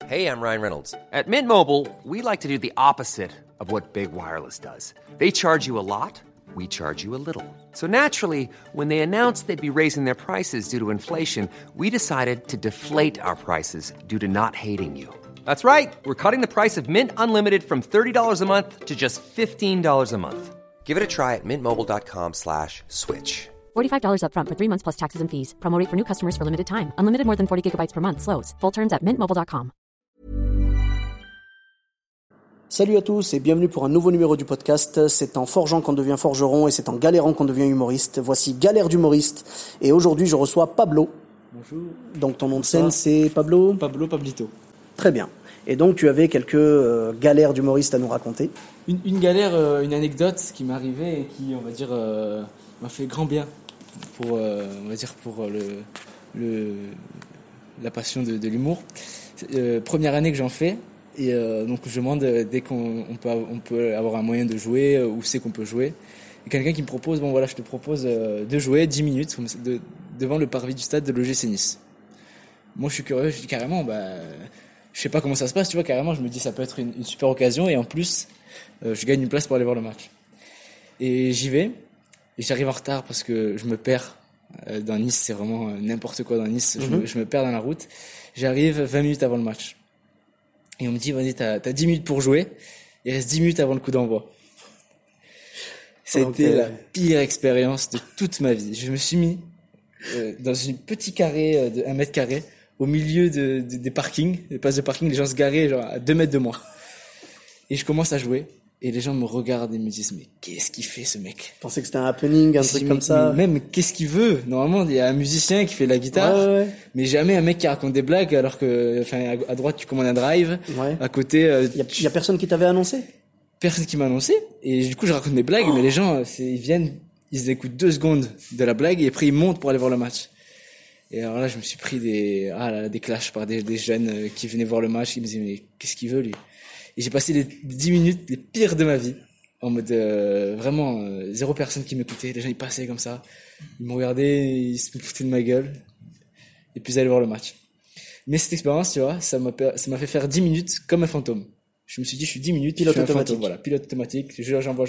Hey, I'm Ryan Reynolds. At Mint Mobile, we like to do the opposite of what Big Wireless does. They charge you a lot, we charge you a little. So naturally, when they announced they'd be raising their prices due to inflation, we decided to deflate our prices due to not hating you. That's right. We're cutting the price of Mint Unlimited from $30 a month to just $15 a month. Give it a try at mintmobile.com/switch. $45 up front for 3 months plus taxes and fees. Promo rate for new customers for limited time. Unlimited more than 40 gigabytes per month. Slows full terms at mintmobile.com. Salut à tous et bienvenue pour un nouveau numéro du podcast. C'est en forgeant qu'on devient forgeron et c'est en galérant qu'on devient humoriste. Voici Galère d'humoriste et aujourd'hui je reçois Pablo. Bonjour. Donc ton nom de scène c'est Pablo Pablito. Très bien. Et donc tu avais quelques galères d'humoriste à nous raconter. Une galère, une anecdote qui m'est arrivée et qui, on va dire, m'a fait grand bien pour, on va dire, pour la passion de l'humour. Première année que j'en fais. Et donc je demande dès qu'on peut avoir un moyen de jouer, où c'est qu'on peut jouer. Et quelqu'un qui me propose, bon voilà, je te propose de jouer 10 minutes devant le parvis du stade de l'OGC Nice. Moi je suis curieux, je dis carrément, je sais pas comment ça se passe, tu vois, carrément je me dis ça peut être une super occasion et en plus je gagne une place pour aller voir le match. Et j'y vais et j'arrive en retard parce que je me perds dans Nice, c'est vraiment n'importe quoi dans Nice, je me perds dans la route. J'arrive 20 minutes avant le match. Et on me dit, vas-y, t'as 10 minutes pour jouer. Il reste 10 minutes avant le coup d'envoi. C'était la pire expérience de toute ma vie. Je me suis mis dans un petit carré de 1 mètre carré, au milieu des parkings, des places de parking, les gens se garaient genre à 2 mètres de moi. Et je commence à jouer. Et les gens me regardent et me disent, mais qu'est-ce qu'il fait ce mec? Je pensais que c'était un happening, un truc comme ça. Mais même, qu'est-ce qu'il veut? Normalement, il y a un musicien qui fait de la guitare, ouais. Mais jamais un mec qui raconte des blagues alors que, enfin, à droite, tu commandes un drive. Ouais. À côté, il y a personne qui t'avait annoncé? Personne qui m'a annoncé. Et du coup, je raconte mes blagues, mais les gens, ils viennent, ils écoutent 2 secondes de la blague et après ils montent pour aller voir le match. Et alors là, je me suis pris des clashs par des jeunes qui venaient voir le match, qui me disaient, mais qu'est-ce qu'il veut, lui? Et j'ai passé les 10 minutes les pires de ma vie, en mode vraiment zéro personne qui m'écoutait. Les gens ils passaient comme ça, ils me regardaient, ils se foutaient de ma gueule, et puis ils allaient voir le match. Mais cette expérience, tu vois, ça m'a fait faire 10 minutes comme un fantôme. Je me suis dit, je suis 10 minutes, pilote automatique. Fantôme, voilà, pilote automatique. J'envoie.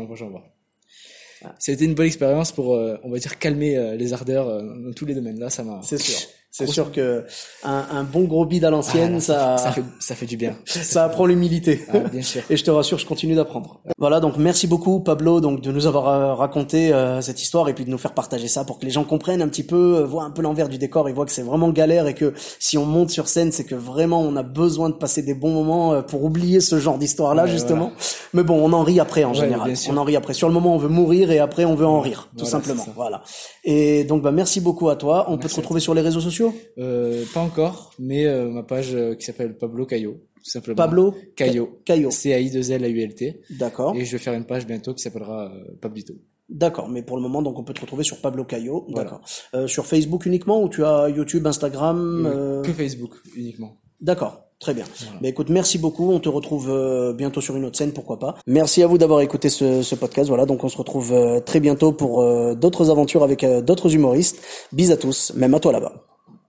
Ça a été une bonne expérience pour, on va dire, calmer les ardeurs dans tous les domaines. Là, ça m'a. C'est sûr. C'est sûr que un bon gros bide à l'ancienne, ça fait du bien. Ça apprend l'humilité. Ah, bien sûr. Et je te rassure, je continue d'apprendre. Voilà, donc merci beaucoup Pablo donc de nous avoir raconté cette histoire et puis de nous faire partager ça pour que les gens comprennent un petit peu, voient un peu l'envers du décor et voient que c'est vraiment galère et que si on monte sur scène, c'est que vraiment on a besoin de passer des bons moments pour oublier ce genre d'histoire-là justement. Voilà. Mais bon, on en rit après en général. On en rit après. Sur le moment, on veut mourir et après on veut en rire, tout simplement. Voilà. Et donc merci beaucoup à toi. On peut te retrouver sur les réseaux sociaux? Pas encore, mais ma page qui s'appelle Pablo Caillot, tout simplement. Pablo Caillot. CAI2LAULT. D'accord. Et je vais faire une page bientôt qui s'appellera Pablito. D'accord, mais pour le moment, donc on peut te retrouver sur Pablo Caillot. Voilà. D'accord. Sur Facebook uniquement ou tu as YouTube, Instagram Que Facebook uniquement. D'accord. Très bien. Voilà. Mais écoute, merci beaucoup. On te retrouve bientôt sur une autre scène, pourquoi pas. Merci à vous d'avoir écouté ce podcast. Voilà, donc on se retrouve très bientôt pour d'autres aventures avec d'autres humoristes. Bis à tous, même à toi là-bas.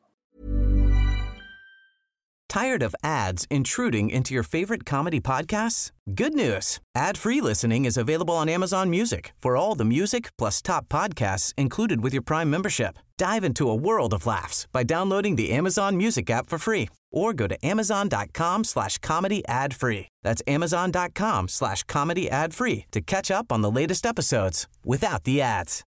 Tired of ads intruding into your favorite comedy podcasts? Good news. Ad-free listening is available on Amazon Music for all the music plus top podcasts included with your Prime membership. Dive into a world of laughs by downloading the Amazon Music app for free or go to amazon.com/comedy ad-free. That's amazon.com/comedy ad-free to catch up on the latest episodes without the ads.